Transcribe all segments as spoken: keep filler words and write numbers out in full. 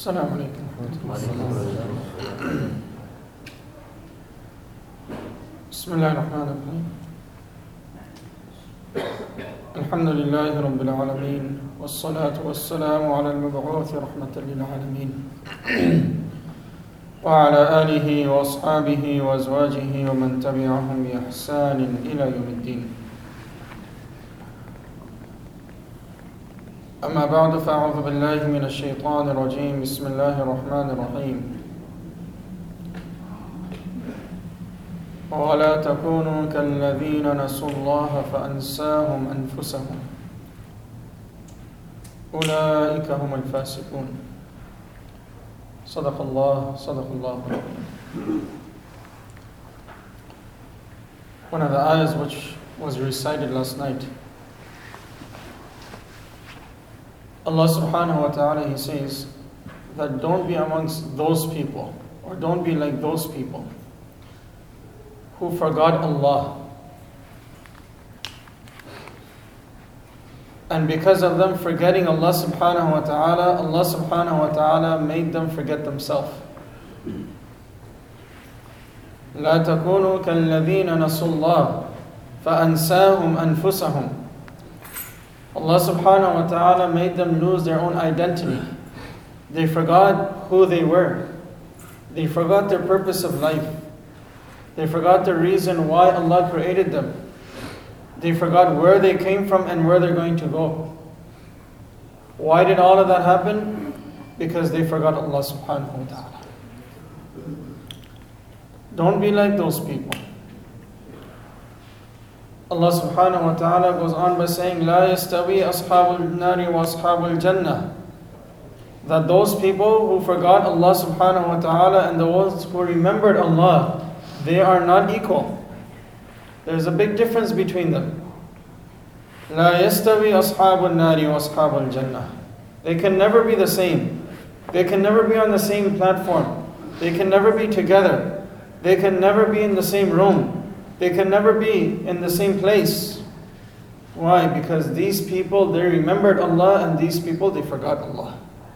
السلام عليكم ورحمة الله وبركاته. بسم الله الرحمن الرحيم. الحمد لله رب العالمين والصلاة والسلام على المبعوث رحمة للعالمين وعلى آله وأصحابه وأزواجه ومن تبعهم بإحسان إلى يوم الدين. أما بعد فأعوذ بالله من الشيطان الرجيم. بسم الله الرحمن الرحيم. ولا تكونوا كالذين نسوا الله فأنساهم أنفسهم أولئك هم الفاسقون. صدق الله صدق الله. One of the ayahs which was recited last night, Allah subhanahu wa ta'ala, He says that don't be amongst those people, or don't be like those people who forgot Allah, and because of them forgetting Allah subhanahu wa ta'ala, Allah subhanahu wa ta'ala made them forget themselves. لا تكونوا كالذين نسوا الله فأنساهم أنفسهم. Allah subhanahu wa ta'ala made them lose their own identity. They forgot who they were. They forgot their purpose of life. They forgot the reason why Allah created them. They forgot where they came from and where they're going to go. Why did all of that happen? Because they forgot Allah subhanahu wa ta'ala. Don't be like those people. Allah subhanahu wa ta'ala goes on by saying, لا يستوي أصحاب النار وأصحاب الجنة. That those people who forgot Allah subhanahu wa ta'ala and those who remembered Allah, they are not equal. There's a big difference between them. لا يستوي أصحاب النار وأصحاب الجنة. They can never be the same. They can never be on the same platform. They can never be together. They can never be in the same room. They can never be in the same place. Why? Because these people, they remembered Allah, and these people, they forgot Allah.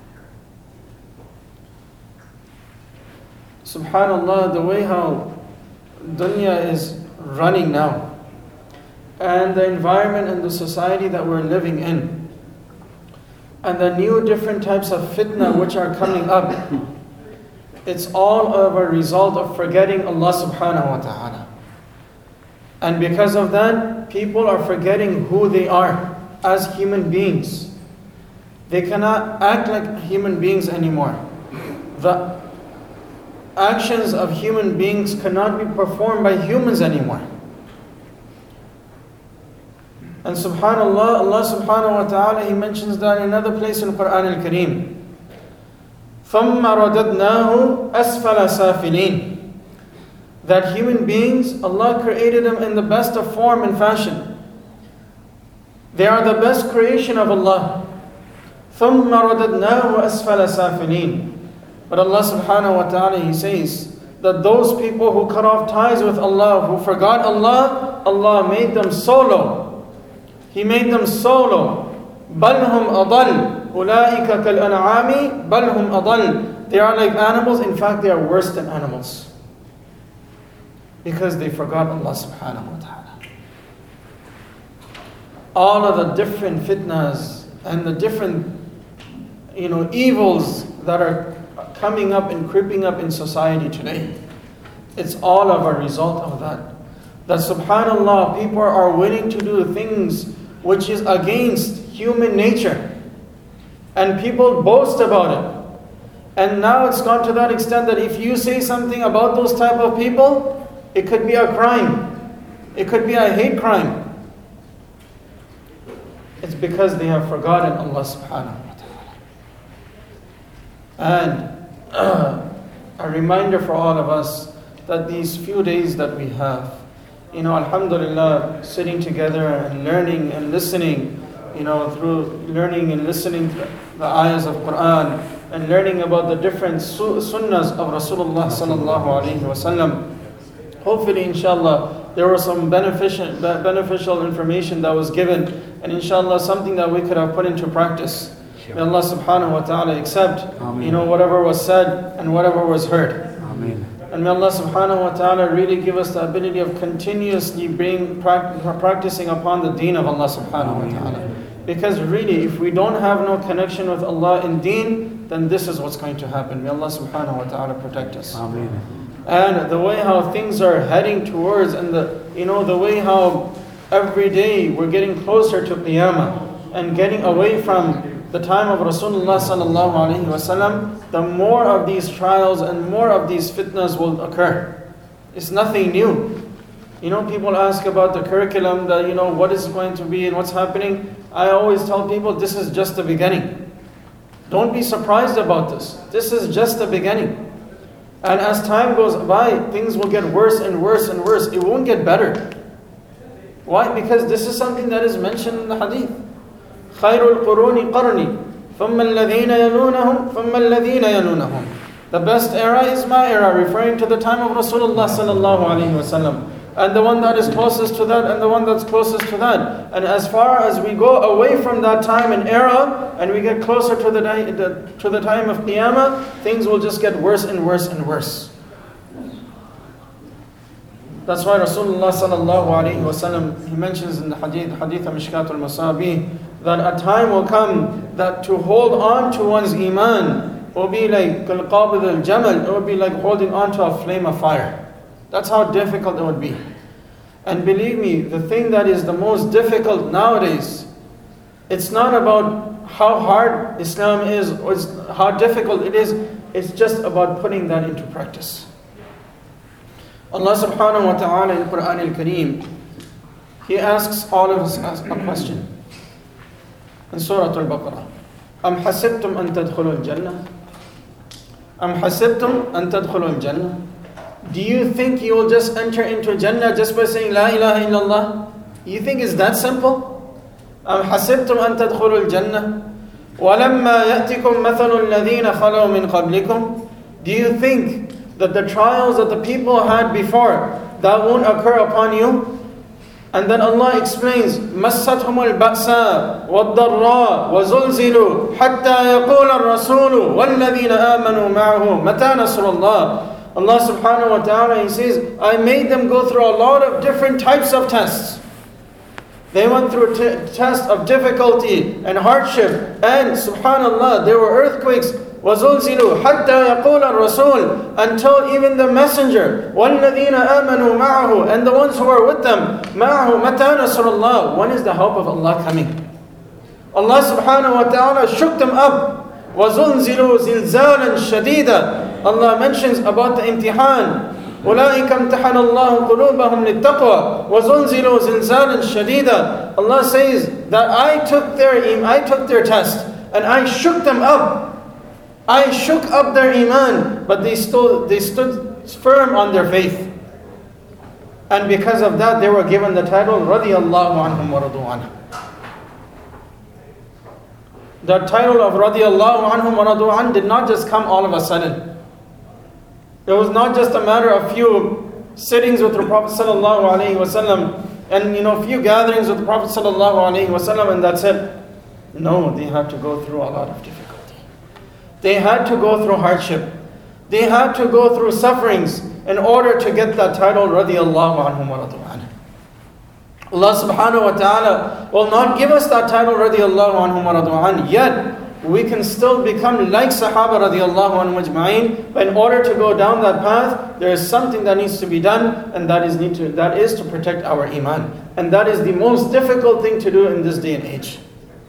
Subhanallah, the way how dunya is running now, and the environment and the society that we're living in, and the new different types of fitna which are coming up, it's all of a result of forgetting Allah subhanahu wa ta'ala. And because of that, people are forgetting who they are as human beings. They cannot act like human beings anymore. The actions of human beings cannot be performed by humans anymore. And subhanallah, Allah subhanahu wa ta'ala, He mentions that in another place in Quran al-Kareem. ثُمَّ رَدَدْنَاهُ أَسْفَلَ سَافِلِينَ. That human beings, Allah created them in the best of form and fashion. They are the best creation of Allah. ثُمَّ رَدَدْنَاهُ أَسْفَلَ سَافِلِينَ. But Allah subhanahu wa ta'ala, He says that those people who cut off ties with Allah, who forgot Allah, Allah made them solo. He made them solo. بَلْ هُمْ أَضَلُّ أُولَٰئِكَ كَالْأَنْعَامِ بَلْ هُمْ أَضَلُّ. They are like animals. In fact, they are worse than animals. Because they forgot Allah subhanahu wa ta'ala. All of the different fitnas and the different, you know, evils that are coming up and creeping up in society today, it's all of a result of that. That subhanallah, people are willing to do things which is against human nature. And people boast about it. And now it's gone to that extent that if you say something about those type of people, it could be a crime. It could be a hate crime. It's because they have forgotten Allah subhanahu wa ta'ala. And uh, a reminder for all of us that these few days that we have, you know, alhamdulillah, sitting together and learning and listening, you know, through learning and listening to the ayahs of Quran and learning about the different su- sunnahs of Rasulullah sallallahu alayhi wa sallam. Hopefully, inshallah, there was some beneficial, beneficial information that was given, and inshallah, something that we could have put into practice. May Allah subhanahu wa ta'ala accept, Ameen. you know, whatever was said and whatever was heard. Ameen. And may Allah subhanahu wa ta'ala really give us the ability of continuously being practicing upon the deen of Allah subhanahu wa ta'ala. Because really, if we don't have no connection with Allah in deen, then this is what's going to happen. May Allah subhanahu wa ta'ala protect us. Ameen. And the way how things are heading towards, and the, you know, the way how every day we're getting closer to Qiyamah and getting away from the time of Rasulullah sallallahu alaihi wasallam, the more of these trials and more of these fitnas will occur. It's nothing new. You know, people ask about the curriculum, the, you know, what is going to be and what's happening. I always tell people, this is just the beginning. Don't be surprised about this. This is just the beginning. And as time goes by, things will get worse and worse and worse. It won't get better. Why? Because this is something that is mentioned in the hadith. خَيْرُ الْقُرُونِ قَرْنِي ثُمَّ الَّذِينَ يَلُونَهُمْ ثُمَّ الَّذِينَ يَلُونَهُمْ. The best era is my era, referring to the time of Rasulullah sallallahu alaihi wasallam. And the one that is closest to that, and the one that's closest to that. And as far as we go away from that time and era, and we get closer to the, the, to the time of Qiyamah, things will just get worse and worse and worse. That's why Rasulullah sallallahu alaihi wasallam, he mentions in the hadith, hadith of Mishkat al-Masabih, that a time will come that to hold on to one's iman will be like al-qabid al-jamal, it will be like holding on to a flame of fire. That's how difficult it would be. And believe me, the thing that is the most difficult nowadays, it's not about how hard Islam is or it's how difficult it is, it's just about putting that into practice. Allah subhanahu wa ta'ala in Quran al-Kareem, He asks all of us a question. In Surah Al-Baqarah, أَمْ حَسِبْتُمْ أَن تَدْخُلُوا الْجَنَّةِ أَمْ حَسِبْتُمْ أَن تَدْخُلُوا الْجَنَّةِ. Do you think you will just enter into Jannah just by saying La ilaha illallah? You think it's that simple? أَمْ حَسِبْتُمْ أَن تَدْخُلُوا الْجَنَّةِ وَلَمَّا يَأْتِكُمْ مَثَلُ الَّذِينَ خَلَوْا مِنْ قَبْلِكُمْ. Do you think that the trials that the people had before, that won't occur upon you? And then Allah explains, مَسَّتْهُمُ الْبَأْسَاءُ وَالضَّرَّاءُ وَزُلْزِلُوا حَتَّى يَقُولَ الرَّسُولُ وَالَّذِينَ آمَنُوا مَعَهُ مَتَى نَصْرُ اللَّهِ. Allah subhanahu wa ta'ala, He says, I made them go through a lot of different types of tests. They went through a t- test of difficulty and hardship. And subhanallah, there were earthquakes. وَزُلْزِلُوا حَتَّى يَقُولَ الرَّسُولُ. Until even the messenger, وَالَّذِينَ آمَنُوا مَعَهُ, and the ones who are with them, مَعَهُ مَتَى نَصْرُ اللَّهِ. When is the help of Allah coming? Allah subhanahu wa ta'ala shook them up. وَزُلْزِلُوا زِلْزَالًا شَدِيدًا. Allah mentions about the imtihan. أُولَٰئِكَ امْتَحَنَ اللَّهُ قُلُوبَهُمْ لِلتَّقْوَى وَزُلْزِلُوا زِلْزَالًا شَدِيدًا. Allah says that I took their I took their test and I shook them up. I shook up their iman, but they still they stood firm on their faith. And because of that, they were given the title رَضِيَ اللَّهُ عَنْهُمْ وَرَضُوا عَنْهُ. The title of radiyallahu anhum wa radu an did not just come all of a sudden. It was not just a matter of few sittings with the Prophet sallallahu alaihi wasallam and you know few gatherings with the Prophet sallallahu alaihi wasallam and that's it. No, they had to go through a lot of difficulty. They had to go through hardship. They had to go through sufferings in order to get that title radiyallahu anhum wa radu an. Allah subhanahu wa ta'ala will not give us that title radiyallahu anhum wa radu an, yet we can still become like Sahaba radiyallahu anhum ajma'in. But in order to go down that path, there is something that needs to be done, and that is need to that is to protect our iman. And that is the most difficult thing to do in this day and age.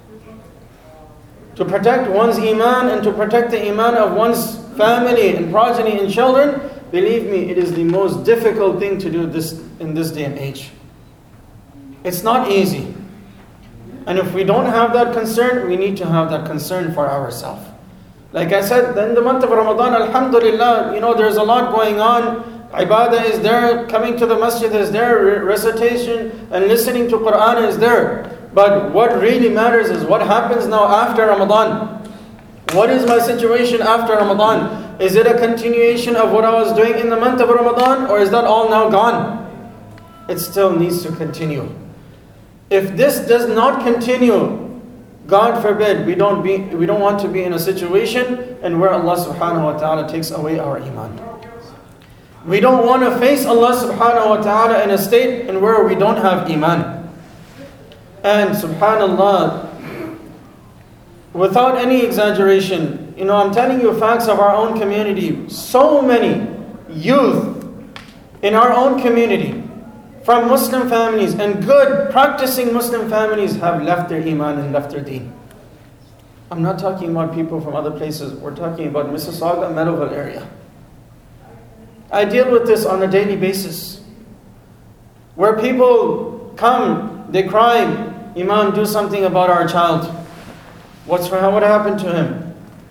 To protect one's iman and to protect the iman of one's family and progeny and children, believe me, it is the most difficult thing to do this in this day and age. It's not easy. And if we don't have that concern, we need to have that concern for ourselves. Like I said, in the month of Ramadan, alhamdulillah, you know, there's a lot going on. Ibadah is there, coming to the masjid is there, recitation and listening to Quran is there. But what really matters is what happens now after Ramadan. What is my situation after Ramadan? Is it a continuation of what I was doing in the month of Ramadan, or is that all now gone? It still needs to continue. If this does not continue, God forbid, we don't be we don't want to be in a situation and where Allah subhanahu wa ta'ala takes away our iman. We don't want to face Allah subhanahu wa ta'ala in a state and where we don't have iman. And subhanallah, without any exaggeration, you know, I'm telling you facts of our own community. So many youth in our own community from Muslim families and good practicing Muslim families have left their iman and left their deen. I'm not talking about people from other places. We're talking about Mississauga, Meadowville area. I deal with this on a daily basis. Where people come, they cry, Imam, do something about our child. What's what happened to him?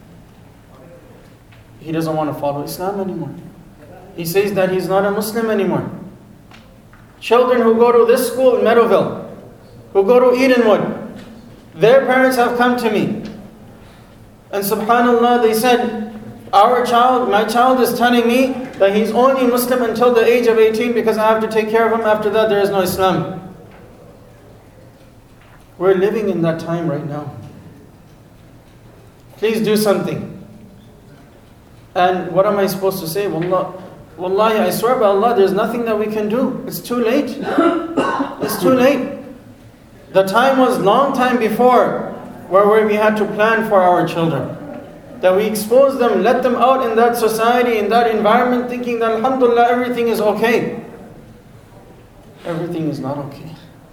He doesn't want to follow Islam anymore. He says that he's not a Muslim anymore. Children who go to this school in Meadowville, who go to Edenwood, their parents have come to me. And subhanallah, they said, our child, my child is telling me that he's only Muslim until the age of eighteen because I have to take care of him. After that, there is no Islam. We're living in that time right now. Please do something. And what am I supposed to say? Wallah, Wallahi, I swear by Allah, there's nothing that we can do. It's too late. It's too late. The time was long time before where we had to plan for our children. That we expose them, let them out in that society, in that environment, thinking that alhamdulillah, everything is okay. Everything is not okay.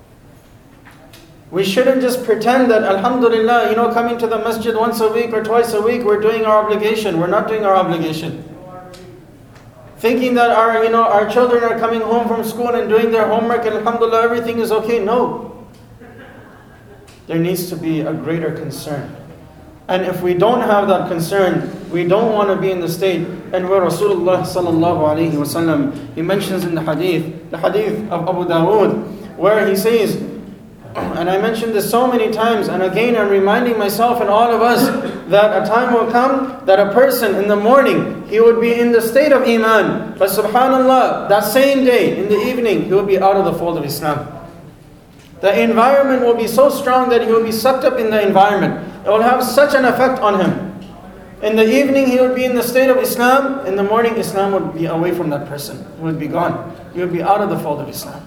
We shouldn't just pretend that alhamdulillah, you know, coming to the masjid once a week or twice a week, we're doing our obligation. We're not doing our obligation. Thinking that our, you know, our children are coming home from school and doing their homework and alhamdulillah, everything is okay. No. There needs to be a greater concern. And if we don't have that concern, we don't want to be in the state. And where Rasulullah sallallahu alayhi wa sallam, he mentions in the hadith, the hadith of Abu Dawood, where he says, and I mentioned this so many times, and again I'm reminding myself and all of us, that a time will come that a person in the morning, he would be in the state of iman. But subhanallah, that same day, in the evening, he will be out of the fold of Islam. The environment will be so strong that he will be sucked up in the environment. It will have such an effect on him. In the evening, he would be in the state of Islam. In the morning, Islam would be away from that person. He would be gone. He would be out of the fold of Islam.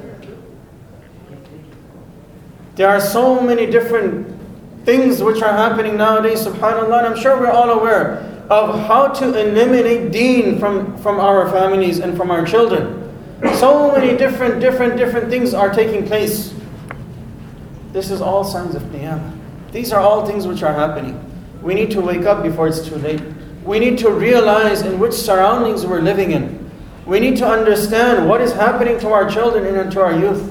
There are so many different things which are happening nowadays, subhanAllah, and I'm sure we're all aware of how to eliminate deen from, from our families and from our children. So many different, different, different things are taking place. This is all signs of qiyamah. These are all things which are happening. We need to wake up before it's too late. We need to realize in which surroundings we're living in. We need to understand what is happening to our children and to our youth.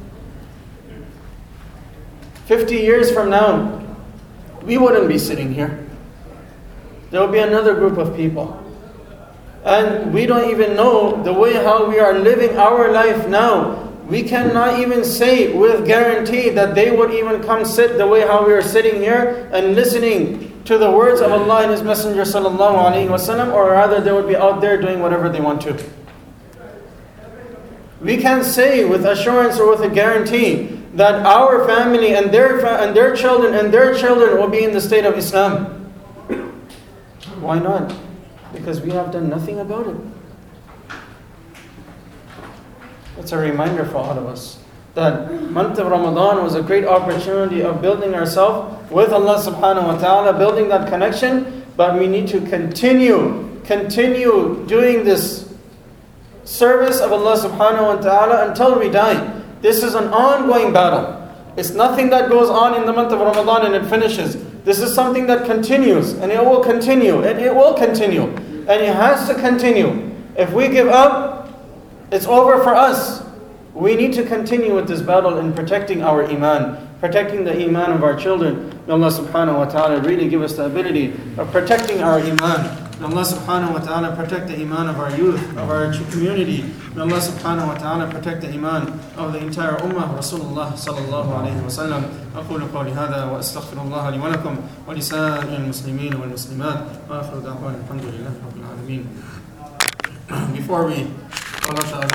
Fifty years from now, we wouldn't be sitting here. There will be another group of people. And we don't even know the way how we are living our life now. We cannot even say with guarantee that they would even come sit the way how we are sitting here and listening to the words of Allah and His Messenger sallallahu alaihi wasallam, or rather they would be out there doing whatever they want to. We can't say with assurance or with a guarantee that our family and their fa- and their children and their children will be in the state of Islam. Why not? Because we have done nothing about it. It's a reminder for all of us that month of Ramadan was a great opportunity of building ourselves with Allah subhanahu wa ta'ala, building that connection, but we need to continue, continue doing this service of Allah subhanahu wa ta'ala until we die. This is an ongoing battle. It's nothing that goes on in the month of Ramadan and it finishes. This is something that continues, and it will continue, and it will continue, and it has to continue. If we give up, it's over for us. We need to continue with this battle in protecting our iman, protecting the iman of our children. May Allah subhanahu wa ta'ala really give us the ability of protecting our iman. May Allah subhanahu wa ta'ala protect the iman of our youth, of our community. May Allah subhanahu wa ta'ala protect the iman of the entire ummah. Rasulullah sallallahu alayhi wa sallam. أقول قولي هذا وأستغفر الله لي ولكم ولسائر المسلمين والمسلمات وآخر دعوانا الحمد لله رب العالمين. Before we Allah